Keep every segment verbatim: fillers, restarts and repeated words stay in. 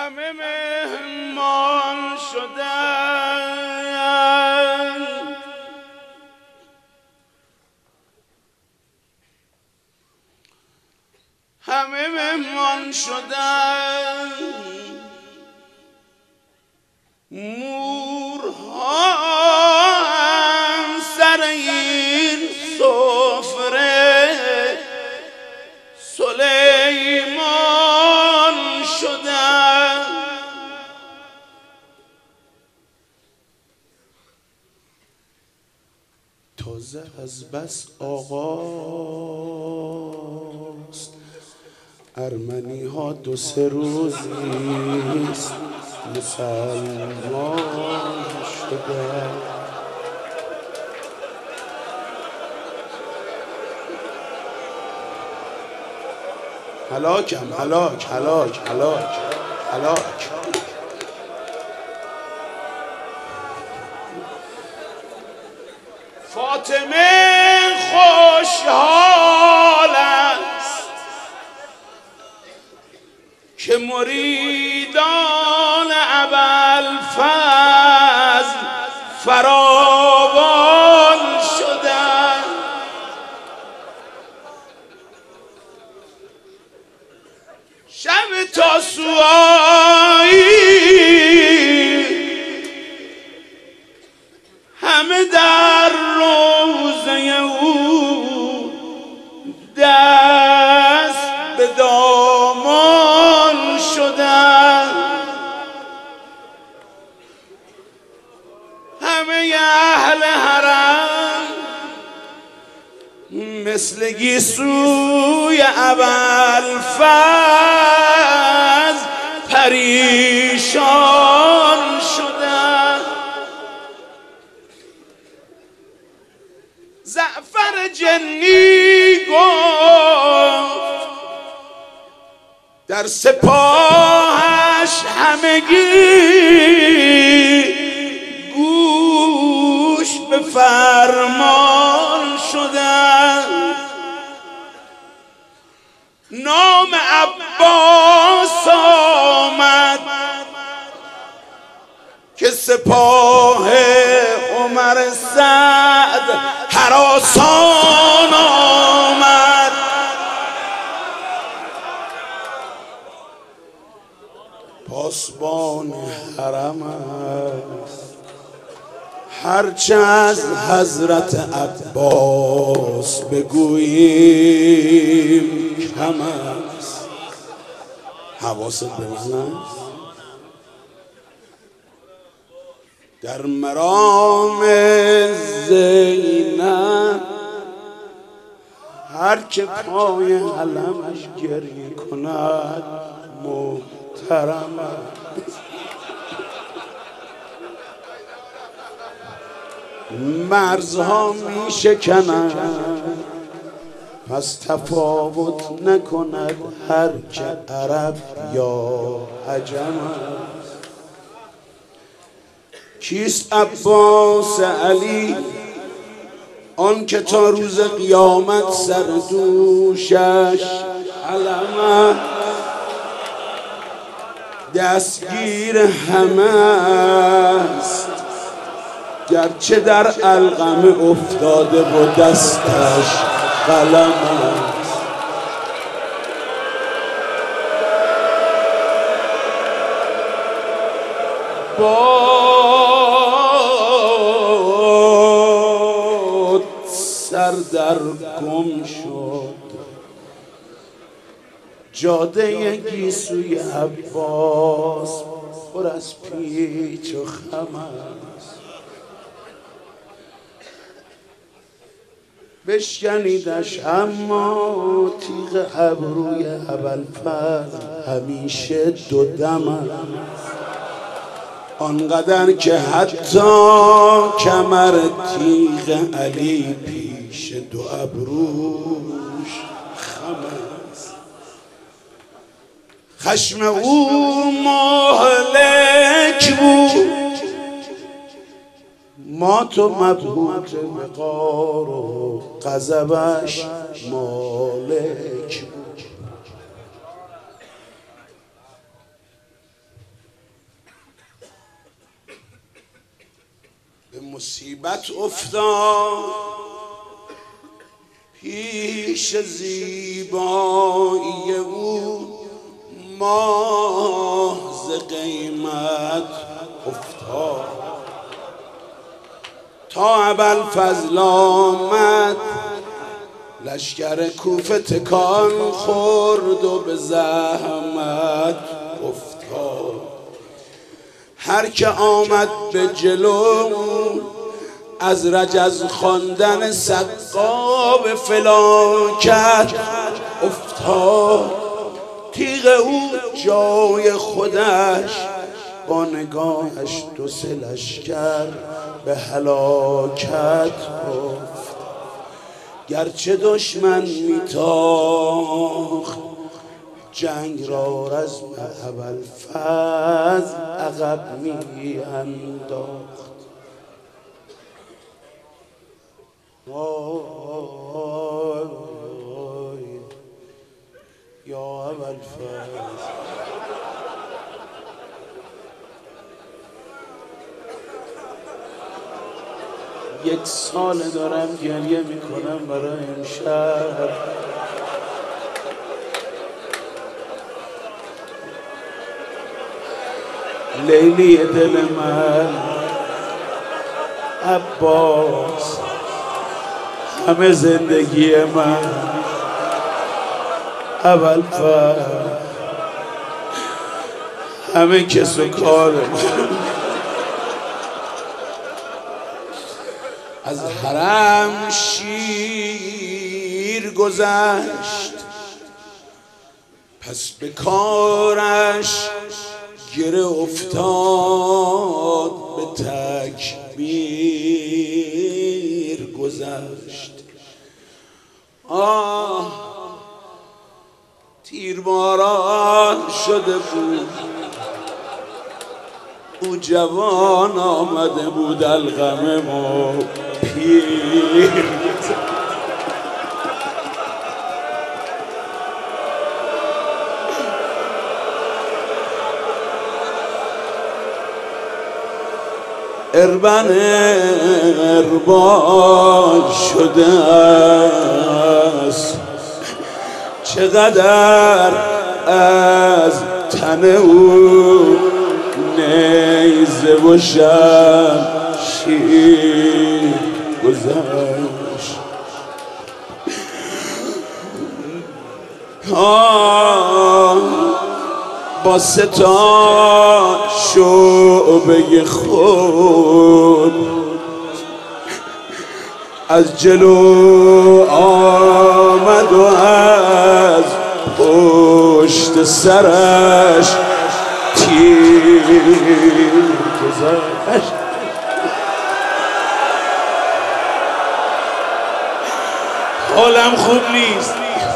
همه مهمان شدن، همه مهمان شدن، مورها هم سر این سفره سلیمان شدن. تازه از بس آغاست، ارمنی ها دو سه روزیست مسلمان شدن. هلاکم هلاک هلاک هلاک هلاک. فاطمه خوشحال است که مریدان ابوالفضل فراوان شدند. شب تاسوعایی همه در روضه او دست به دامان شدند. همه اهل حرم مثل گیسوی ابوالفضل پریشان شدند. زعفر جنی گفت در سپاهش همگی گوش به فرمان شدند. نام عباس آمد که سپاه عمر سعد هراسان آمد. پاسبان حرم است هرچه از حضرت عباس بگوییم کم است. حواست به من است؟ در مرام زینب هر که پای علمش گریه کند محترم است. مرزها می شکنند پس تفاوت نکند هر که عرب یا عجم است. کیست عباس علی آن که تا روز قیامت سر دوشش علم دستگیر همه است، گرچه در علقمه افتاده و دستش قلم است. باد سر در گم شد جاده گیسوی عباس پر از پیچ و خم است. بشکنیدش اما تیغ ابروی ابوالفضل همیشه دو دم است. آنقدر که حتی کمر تیغ علی پیش دو ابروش خم است. خشم او مهلک بود، مات و مبهوت وقار و غضبش مالک بود. مصیبت افتاد پیش زیبایی او، ماه ز قیمت افتاد. تا ابوالفضل آمد لشکر کوفه تکان خورد و به زحمت افتاد. هر که آمد به جلو از رجز خواندن سقا به فلاکت افتاد. تیغ او جای خودش با نگاهش دو سه لشکر به هلاکت گفت. گرچه دشمن میتاخت جنگ را رزم ابوالفضل عقب می انداخت. یا ابوالفضل یک سال دارم گریه میکنم برای امشب. لیلی دل من عباس، همه زندگی من ابوالفضل، همه کس و کار من. از حرم شیر گذشت پس به کارش گره افتاد، به تکبیر گذشت. آه تیرباران شده بود، او جوان آمده بود الغمه و پیر. اربن اربان شده است، چقدر از تن او نیزه و شمشیر گذشت. آه با سه تا شعبه خود از جلو آمد و از پشت سرش تیر گذشت. حالم خوب نیست،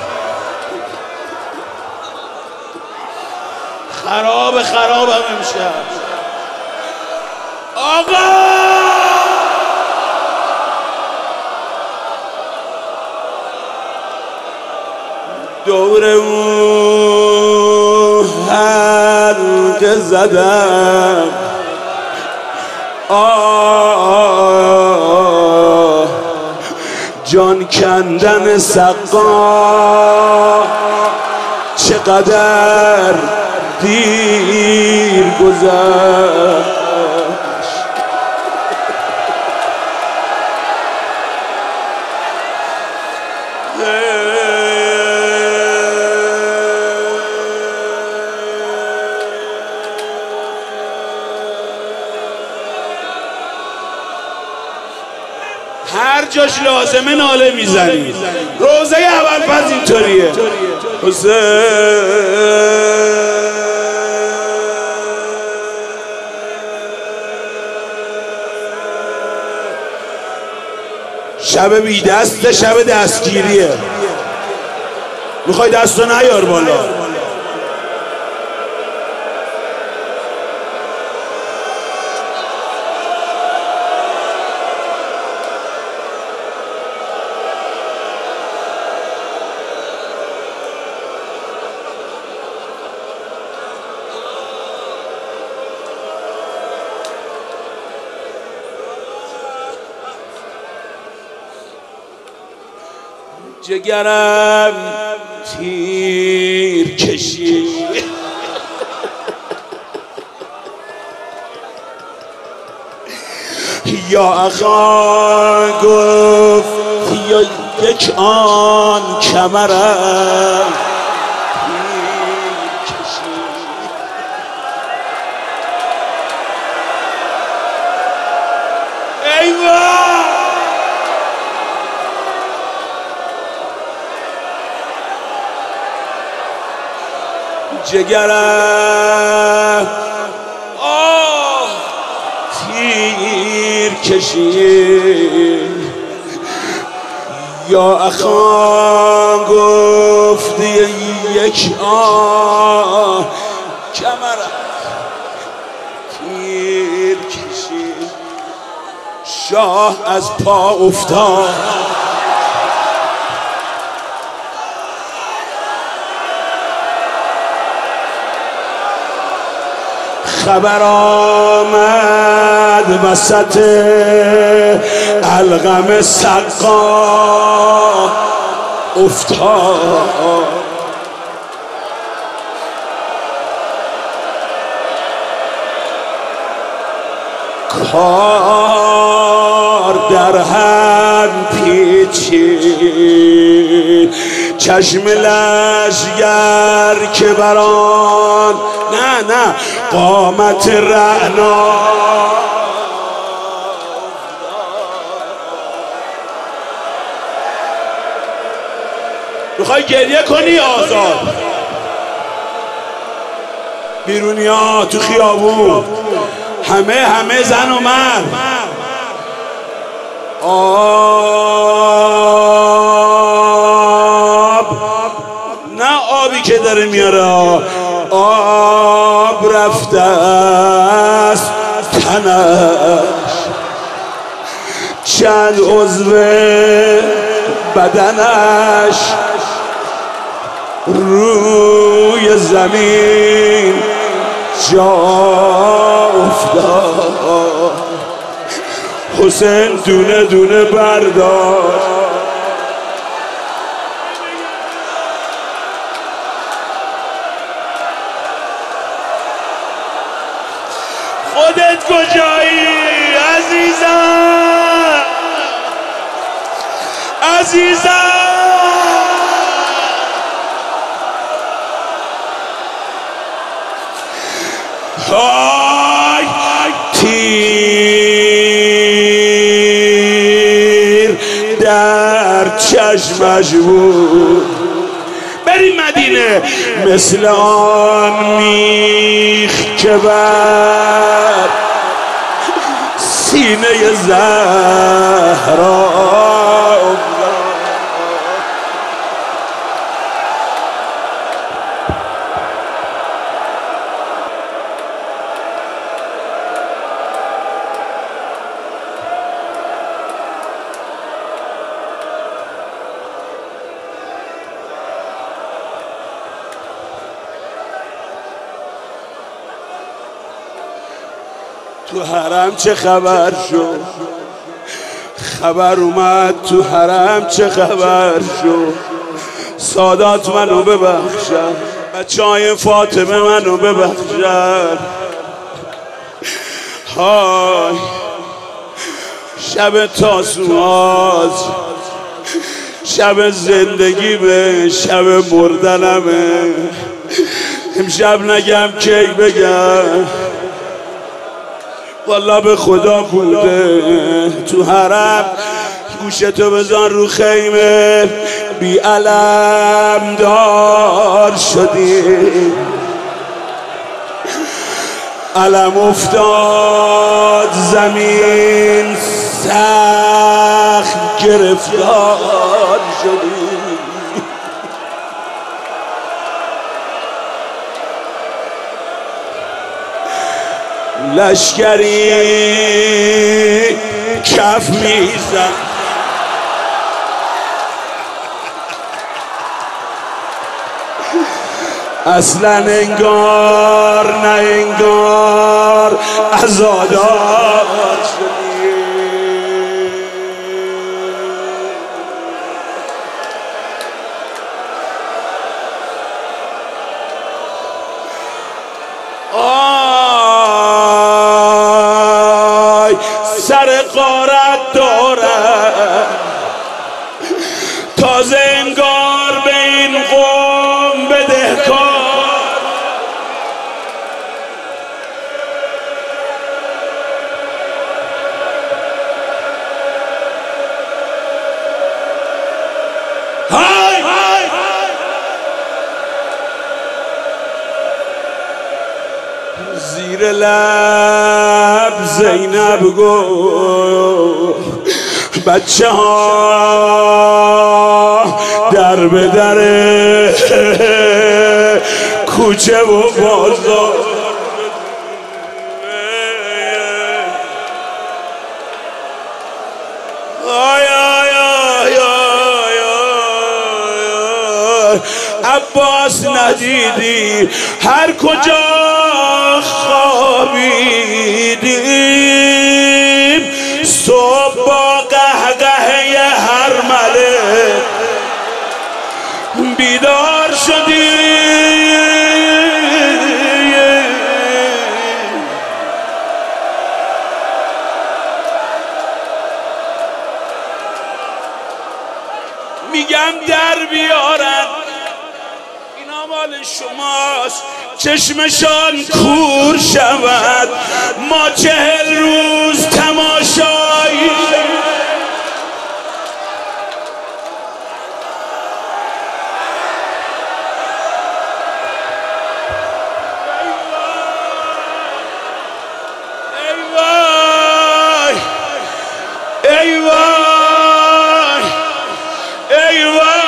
خراب خرابم امشب. آقا دور او حلقه زدم، آه جان کندن سقا چقدر دیر گذشت. هر جاش لازمه ناله میزنی. روزه ابوالفضل اینطوریه. شب بی دست، شب دستگیریه. میخوای دستو نیار بالا. جگرم تیر کشی یا اخا گفت یا یک آن کمرم تیر کشی ایوه جگرم آه تیر کشید یا اخوان گفت یک آه کمرم تیر کشید شاه از پا افتاد خبر آمد وسط الغم سقا افتاد کار در هم پیچید چشم لشگر که بران نه نه قامت رعنا میخوای گریه کنی آزاد بیرونی ها تو خیابون همه همه زن و مرد آب نه آبی که داره میاره آب رفته است تنش چند عضو بدنش روی زمین جا افتاد حسین دونه دونه برداشت خودت کجایی عزیزم عزیزم های تیر در چشمش بود بریم مدینه مثل آن میخ که بر سینه زهرا تو حرم چه خبر شد خبر اومد تو حرم چه خبر شد سادات منو ببخشن بچه های فاطمه منو ببخشن های شب تاسوعات شب زندگی به شب مردنمه امشب نگم کی بگم والله به خدا بوده تو حرم گوشتو بزن رو خیمه بی علم دار شدی علم افتاد زمین سخت گرفتار شدی لشکری کف میزن اصلا انگار نه انگار عزادار شدی سر غارت دارد، تازه انگار به این قوم بدهکار. زیر لب زینب گفت بچه ها در به در کوچه و بازار. آی آی آی آی آی عباس ندیدی هر کجا خوابیدیم، صبح با قهقه هر ملک بیدار شدیم. میگم در بیارن، اینا مال شماست، چشمشان کور شود، ما چهل روز تماشایی. ای وای ای وای ای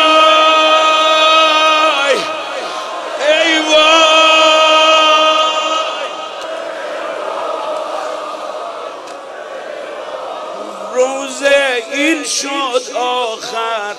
وای ای وای. روزه این شد آخر،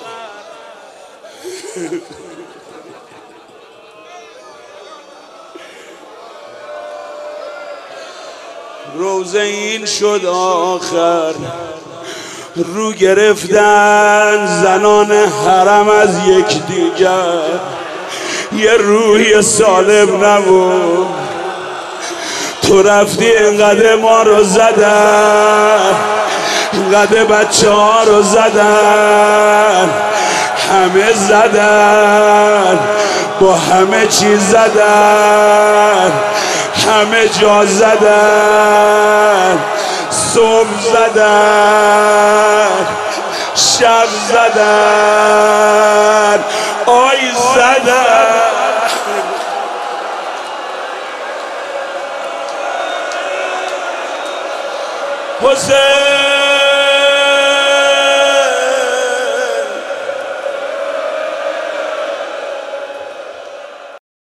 روزه این شد آخر. رو گرفتن زنان حرم از یک دیگر، یه روحی سالم نبود. تو رفتی اینقدر ما رو زدن، اینقدر بچه ها رو زدن، همه زدن، با همه چیز زدن، همه جا زدن، صبح زدن، شب زدن، آی زدن. حسین